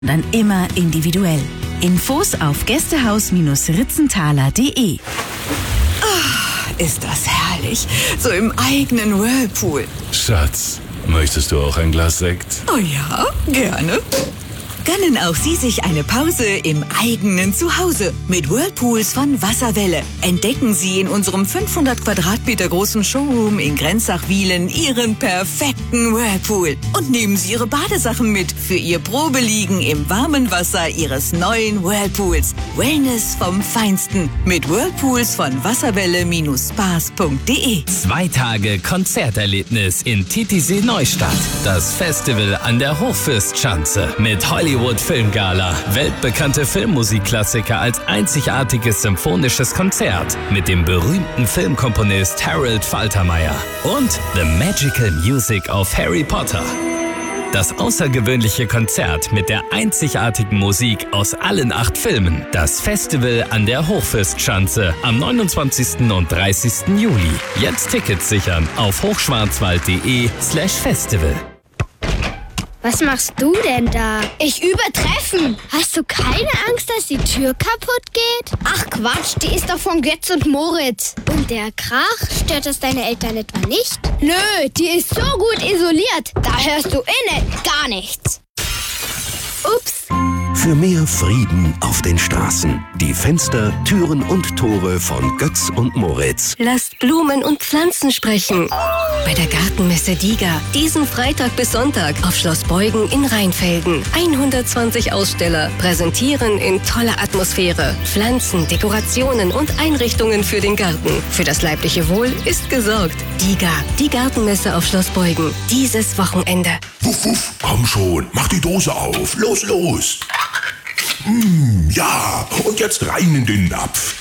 dann immer individuell. Infos auf gästehaus-ritzenthaler.de. Ist das herrlich, so im eigenen Whirlpool. Schatz, möchtest du auch ein Glas Sekt? Oh ja, gerne. Gönnen auch Sie sich eine Pause im eigenen Zuhause mit Whirlpools von Wasserwelle. Entdecken Sie in unserem 500 Quadratmeter großen Showroom in Grenzach-Wielen Ihren perfekten Whirlpool. Und nehmen Sie Ihre Badesachen mit für Ihr Probeliegen im warmen Wasser Ihres neuen Whirlpools. Wellness vom Feinsten mit Whirlpools von Wasserwelle-spas.de. 2 Tage Konzerterlebnis in Titisee Neustadt. Das Festival an der Hochfürstschanze mit Hollywood Filmgala. Weltbekannte Filmmusikklassiker als einzigartiges symphonisches Konzert mit dem berühmten Filmkomponist Harold Faltermeyer. Und The Magical Music of Harry Potter. Das außergewöhnliche Konzert mit der einzigartigen Musik aus allen 8 Filmen. Das Festival an der Hochfürstschanze am 29. und 30. Juli. Jetzt Tickets sichern auf hochschwarzwald.de/Festival. Was machst du denn da? Ich übe Treffen. Hast du keine Angst, dass die Tür kaputt geht? Ach Quatsch, die ist doch von Götz und Moritz. Und der Krach, stört das deine Eltern etwa nicht? Nö, die ist so gut isoliert. Da hörst du gar nichts. Ups. Für mehr Frieden auf den Straßen. Die Fenster, Türen und Tore von Götz und Moritz. Lasst Blumen und Pflanzen sprechen. Bei der Gartenmesse DIGA. Diesen Freitag bis Sonntag auf Schloss Beugen in Rheinfelden. 120 Aussteller präsentieren in toller Atmosphäre Pflanzen, Dekorationen und Einrichtungen für den Garten. Für das leibliche Wohl ist gesorgt. DIGA, die Gartenmesse auf Schloss Beugen. Dieses Wochenende. Wuff, wuff, komm schon, mach die Dose auf. Los, los. Ja, und jetzt rein in den Napf.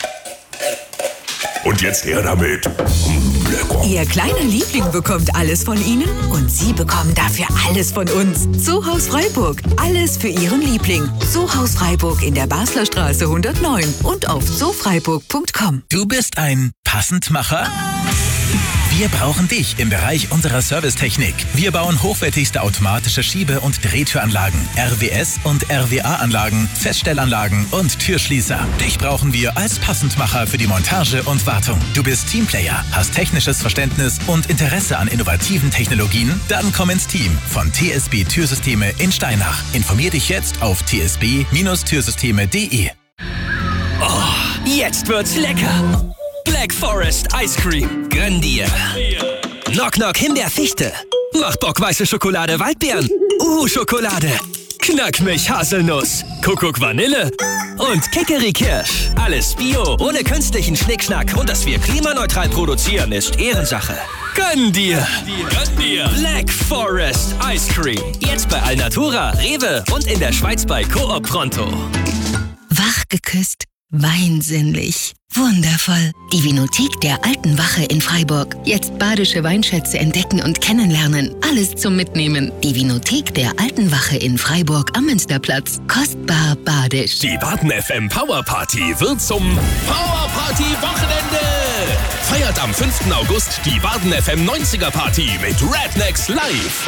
Und jetzt her damit. Lecker. Ihr kleiner Liebling bekommt alles von Ihnen und Sie bekommen dafür alles von uns. Zoohaus Freiburg. Alles für Ihren Liebling. Zoohaus Freiburg in der Basler Straße 109 und auf zoofreiburg.com. Du bist ein Passendmacher? Wir brauchen dich im Bereich unserer Servicetechnik. Wir bauen hochwertigste automatische Schiebe- und Drehtüranlagen, RWS- und RWA-Anlagen, Feststellanlagen und Türschließer. Dich brauchen wir als Passendmacher für die Montage und Wartung. Du bist Teamplayer, hast technisches Verständnis und Interesse an innovativen Technologien? Dann komm ins Team von TSB Türsysteme in Steinach. Informier dich jetzt auf tsb-türsysteme.de. Oh, jetzt wird's lecker. Black Forest Ice Cream. Gönn dir. Knock Knock Himbeerfichte. Mach Bock weiße Schokolade Waldbeeren. Schokolade. Knack mich Haselnuss. Kuckuck Vanille. Und Kikeri Kirsch. Alles Bio, ohne künstlichen Schnickschnack. Und dass wir klimaneutral produzieren, ist Ehrensache. Gönn dir. Gönn dir. Black Forest Ice Cream. Jetzt bei Alnatura, Rewe und in der Schweiz bei Coop Pronto. Wach geküsst. Weinsinnlich. Wundervoll. Die Vinothek der Alten Wache in Freiburg. Jetzt badische Weinschätze entdecken und kennenlernen. Alles zum Mitnehmen. Die Vinothek der Alten Wache in Freiburg am Münsterplatz. Kostbar badisch. Die Baden FM Power Party wird zum Power Party Wochenende. Feiert am 5. August die Baden FM 90er Party mit Rednecks Live.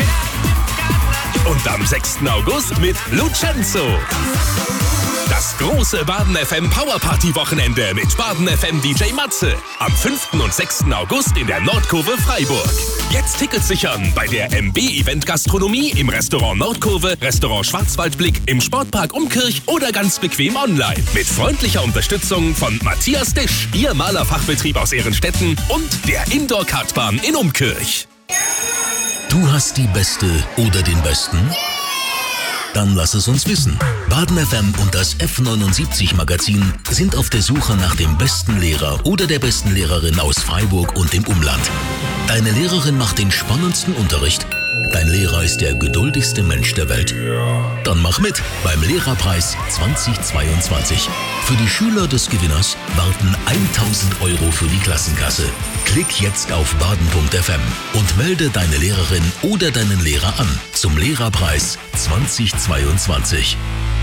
Und am 6. August mit Lucenzo. Das große Baden FM Power Party Wochenende mit Baden FM DJ Matze. Am 5. und 6. August in der Nordkurve Freiburg. Jetzt Tickets sichern bei der MB Event Gastronomie im Restaurant Nordkurve, Restaurant Schwarzwaldblick, im Sportpark Umkirch oder ganz bequem online. Mit freundlicher Unterstützung von Matthias Disch, Ihr Malerfachbetrieb aus Ehrenstetten und der Indoor-Kartbahn in Umkirch. Du hast die Beste oder den Besten? Dann lass es uns wissen. Baden FM und das F79-Magazin sind auf der Suche nach dem besten Lehrer oder der besten Lehrerin aus Freiburg und dem Umland. Deine Lehrerin macht den spannendsten Unterricht. Dein Lehrer ist der geduldigste Mensch der Welt. Dann mach mit beim Lehrerpreis 2022. Für die Schüler des Gewinners warten 1.000 € für die Klassenkasse. Klick jetzt auf baden.fm und melde deine Lehrerin oder deinen Lehrer an zum Lehrerpreis 2022.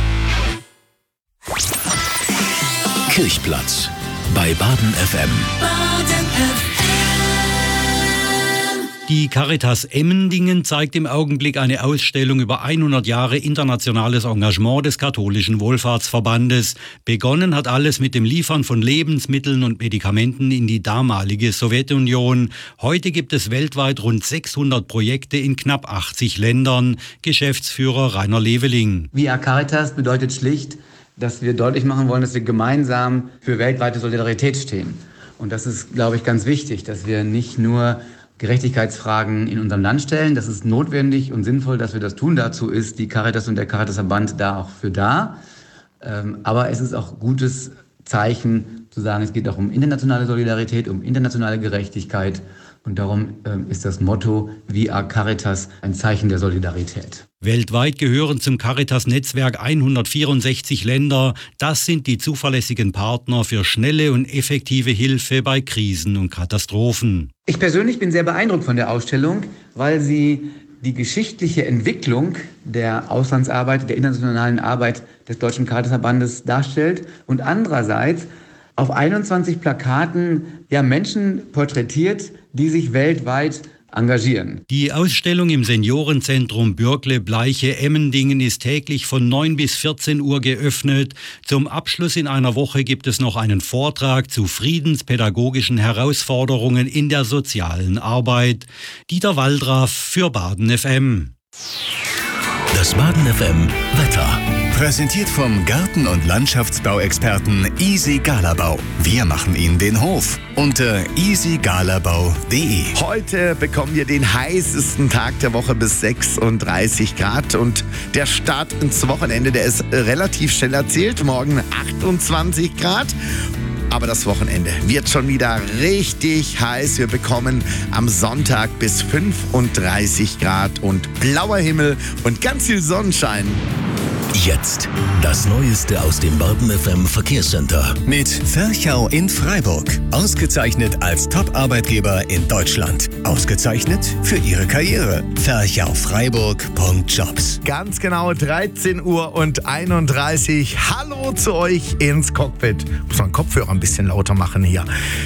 Kirchplatz bei Baden FM. Baden FM. Die Caritas Emmendingen zeigt im Augenblick eine Ausstellung über 100 Jahre internationales Engagement des katholischen Wohlfahrtsverbandes. Begonnen hat alles mit dem Liefern von Lebensmitteln und Medikamenten in die damalige Sowjetunion. Heute gibt es weltweit rund 600 Projekte in knapp 80 Ländern. Geschäftsführer Rainer Leveling. We are Caritas bedeutet schlicht, dass wir deutlich machen wollen, dass wir gemeinsam für weltweite Solidarität stehen. Und das ist, glaube ich, ganz wichtig, dass wir nicht nur Gerechtigkeitsfragen in unserem Land stellen. Das ist notwendig und sinnvoll, dass wir das tun. Dazu ist die Caritas und der Caritasverband da auch für da. Aber es ist auch gutes Zeichen zu sagen, es geht auch um internationale Solidarität, um internationale Gerechtigkeit. Und darum ist das Motto We are Caritas ein Zeichen der Solidarität. Weltweit gehören zum Caritas-Netzwerk 164 Länder. Das sind die zuverlässigen Partner für schnelle und effektive Hilfe bei Krisen und Katastrophen. Ich persönlich bin sehr beeindruckt von der Ausstellung, weil sie die geschichtliche Entwicklung der Auslandsarbeit, der internationalen Arbeit des Deutschen Caritasverbandes darstellt und andererseits auf 21 Plakaten Menschen porträtiert, die sich weltweit engagieren. Die Ausstellung im Seniorenzentrum Bürgle-Bleiche-Emmendingen ist täglich von 9 bis 14 Uhr geöffnet. Zum Abschluss in einer Woche gibt es noch einen Vortrag zu friedenspädagogischen Herausforderungen in der sozialen Arbeit. Dieter Waldraff für Baden FM. Das Baden FM Wetter. Präsentiert vom Garten- und Landschaftsbauexperten Easy Galabau. Wir machen Ihnen den Hof unter easygalabau.de. Heute bekommen wir den heißesten Tag der Woche bis 36 Grad und der Start ins Wochenende, der ist relativ schnell erzielt. Morgen 28 Grad. Aber das Wochenende wird schon wieder richtig heiß. Wir bekommen am Sonntag bis 35 Grad und blauer Himmel und ganz viel Sonnenschein. Jetzt das Neueste aus dem Baden FM Verkehrscenter. Mit Ferchau in Freiburg. Ausgezeichnet als Top-Arbeitgeber in Deutschland. Ausgezeichnet für Ihre Karriere. ferchaufreiburg.jobs. Ganz genau 13 Uhr und 31. Hallo zu euch ins Cockpit. Muss man den Kopfhörer ein bisschen lauter machen hier.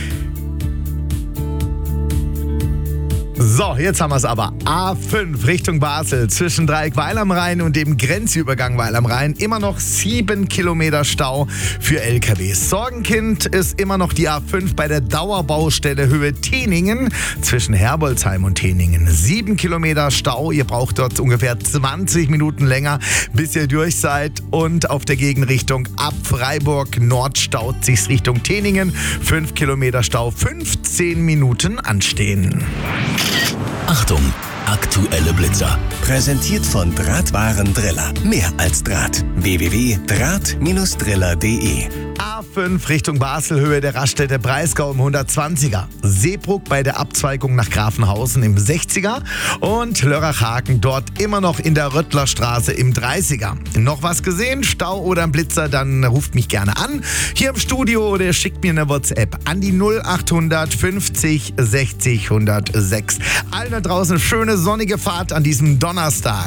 So, jetzt haben wir es aber. A5 Richtung Basel zwischen Dreieck-Weil am Rhein und dem Grenzübergang Weil am Rhein. Immer noch 7 Kilometer Stau für LKWs. Sorgenkind ist immer noch die A5 bei der Dauerbaustelle Höhe Teningen zwischen Herbolzheim und Teningen. 7 Kilometer Stau. Ihr braucht dort ungefähr 20 Minuten länger, bis ihr durch seid. Und auf der Gegenrichtung ab Freiburg Nord staut sich's Richtung Teningen. 5 Kilometer Stau, 15 Minuten anstehen. Achtung, aktuelle Blitzer. Präsentiert von Drahtwaren Driller. Mehr als Draht. www.draht-driller.de. A5 Richtung Basel, Höhe der Raststätte Breisgau im 120er. Seebruck bei der Abzweigung nach Grafenhausen im 60er. Und Lörrach-Haken dort immer noch in der Röttlerstraße im 30er. Noch was gesehen? Stau oder ein Blitzer? Dann ruft mich gerne an. Hier im Studio oder schickt mir eine WhatsApp an die 0800 50 60 106. Allen da draußen schöne sonnige Fahrt an diesem Donnerstag.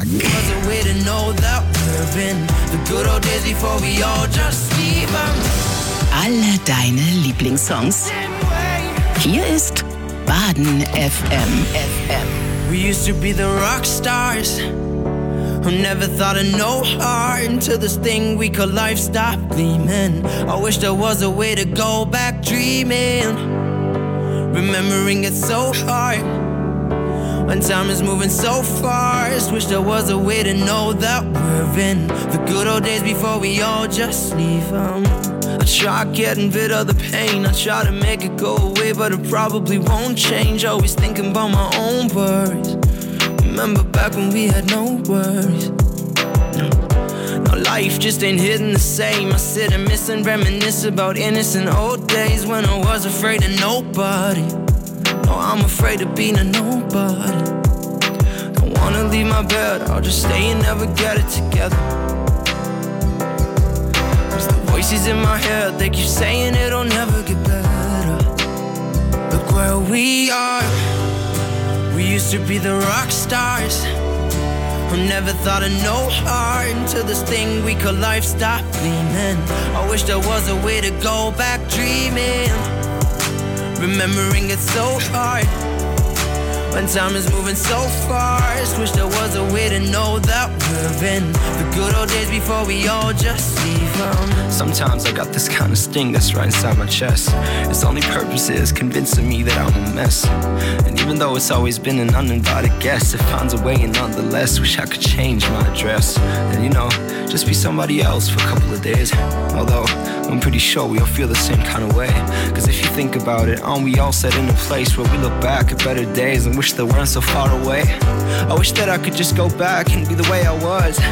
Alle deine Lieblingssongs. Hier ist Baden FM. We used to be the rock stars who never thought of no heart until this thing we call life stopped gleaming. I wish there was a way to go back dreaming, remembering it so hard when time is moving so fast. Wish there was a way to know that we're in the good old days before we all just leave them. I try getting rid of the pain, I try to make it go away, but it probably won't change. Always thinking about my own worries. Remember back when we had no worries. Now life just ain't hitting the same. I sit and miss and reminisce about innocent old days when I was afraid of nobody. No, I'm afraid of being a nobody. Don't wanna leave my bed, I'll just stay and never get it together. Cause the voices in my head, they keep saying it'll never get better. Look where we are. We used to be the rock stars who never thought of no heart until this thing we call life stopped gleaming. I wish there was a way to go back dreaming, remembering it so hard when time is moving so fast. Wish there was a way to know that we're in the good old days before we all just leave them. Sometimes I got this kind of sting that's right inside my chest. Its only purpose is convincing me that I'm a mess. And even though it's always been an uninvited guest, it finds a way and nonetheless wish I could change my address. And you know, just be somebody else for a couple of days. Although I'm pretty sure we all feel the same kind of way. Cause if you think about it, aren't we all set in a place where we look back at better days and wish they weren't so far away? I wish that I could just go back and be the way I was.